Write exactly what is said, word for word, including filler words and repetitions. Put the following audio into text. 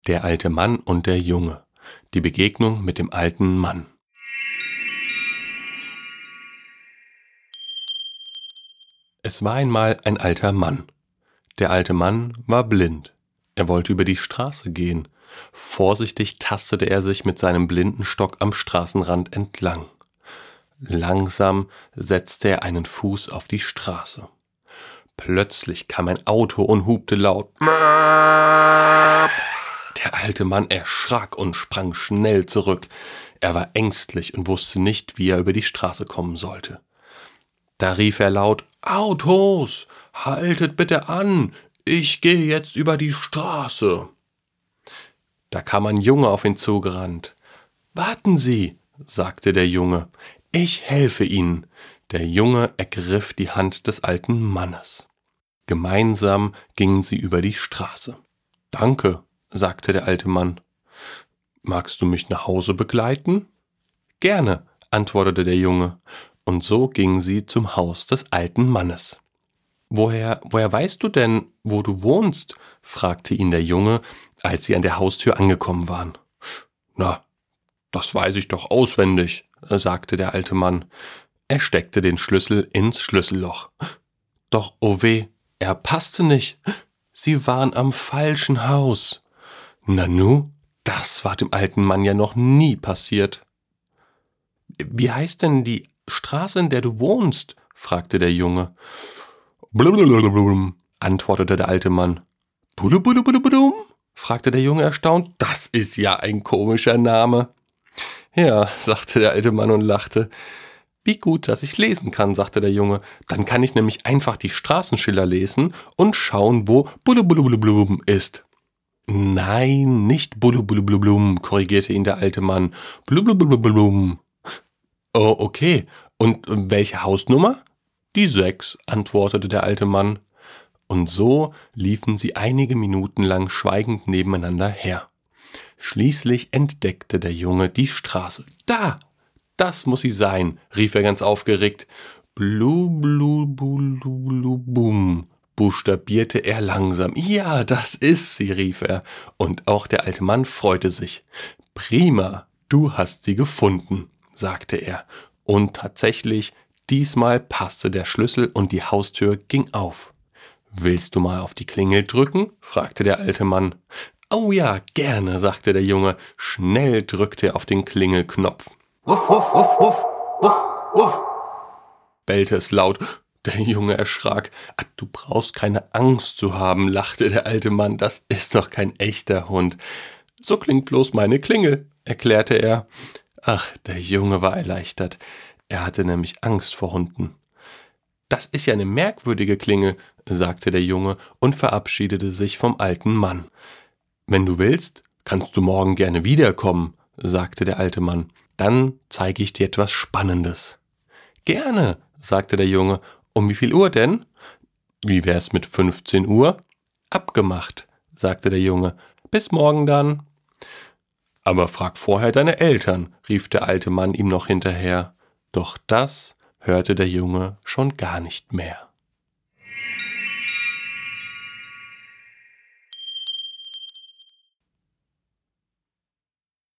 Der alte Mann und der Junge. Die Begegnung mit dem alten Mann. Es war einmal ein alter Mann. Der alte Mann war blind. Er wollte über die Straße gehen. Vorsichtig tastete er sich mit seinem Blindenstock am Straßenrand entlang. Langsam setzte er einen Fuß auf die Straße. Plötzlich kam ein Auto und hupte laut. Der alte Mann erschrak und sprang schnell zurück. Er war ängstlich und wusste nicht, wie er über die Straße kommen sollte. Da rief er laut: »Autos, haltet bitte an! Ich gehe jetzt über die Straße!« Da kam ein Junge auf ihn zugerannt. »Warten Sie«, sagte der Junge, »ich helfe Ihnen.« Der Junge ergriff die Hand des alten Mannes. Gemeinsam gingen sie über die Straße. »Danke«, sagte der alte Mann. »Magst du mich nach Hause begleiten?« »Gerne«, antwortete der Junge, und so gingen sie zum Haus des alten Mannes. »Woher, woher weißt du denn, wo du wohnst?« fragte ihn der Junge, als sie an der Haustür angekommen waren. »Na, das weiß ich doch auswendig«, sagte der alte Mann. Er steckte den Schlüssel ins Schlüsselloch. Doch, oh weh, er passte nicht. Sie waren am falschen Haus. Nanu, das war dem alten Mann ja noch nie passiert. »Wie heißt denn die Straße, in der du wohnst?« fragte der Junge. »Blum«, antwortete der alte Mann. »Blum«, fragte der Junge erstaunt. »Das ist ja ein komischer Name.« »Ja«, sagte der alte Mann und lachte. »Wie gut, dass ich lesen kann«, sagte der Junge. »Dann kann ich nämlich einfach die Straßenschilder lesen und schauen, wo Blum ist.« »Nein, nicht Blum«, korrigierte ihn der alte Mann. »Blum«. »Oh, okay. Und welche Hausnummer?« »Die sechs«, antwortete der alte Mann. Und so liefen sie einige Minuten lang schweigend nebeneinander her. Schließlich entdeckte der Junge die Straße. »Da! Das muss sie sein«, rief er ganz aufgeregt. »Blu, blu, blu, blu, bum«, buchstabierte er langsam. »Ja, das ist sie«, rief er. Und auch der alte Mann freute sich. »Prima, du hast sie gefunden«, sagte er. Und tatsächlich, diesmal passte der Schlüssel und die Haustür ging auf. »Willst du mal auf die Klingel drücken?« fragte der alte Mann. »Oh ja, gerne«, sagte der Junge. Schnell drückte er auf den Klingelknopf. »Wuff, wuff, wuff, wuff, wuff, wuff«, bellte es laut. Der Junge erschrak. »Ah, du brauchst keine Angst zu haben«, lachte der alte Mann. »Das ist doch kein echter Hund. So klingt bloß meine Klingel«, erklärte er. Ach, der Junge war erleichtert. Er hatte nämlich Angst vor Hunden. »Das ist ja eine merkwürdige Klingel«, sagte der Junge und verabschiedete sich vom alten Mann. »Wenn du willst, kannst du morgen gerne wiederkommen«, sagte der alte Mann. »Dann zeige ich dir etwas Spannendes.« »Gerne«, sagte der Junge. »Um wie viel Uhr denn?« »Wie wär's mit fünfzehn Uhr?« »Abgemacht«, sagte der Junge. »Bis morgen dann.« »Aber frag vorher deine Eltern«, rief der alte Mann ihm noch hinterher. Doch das hörte der Junge schon gar nicht mehr.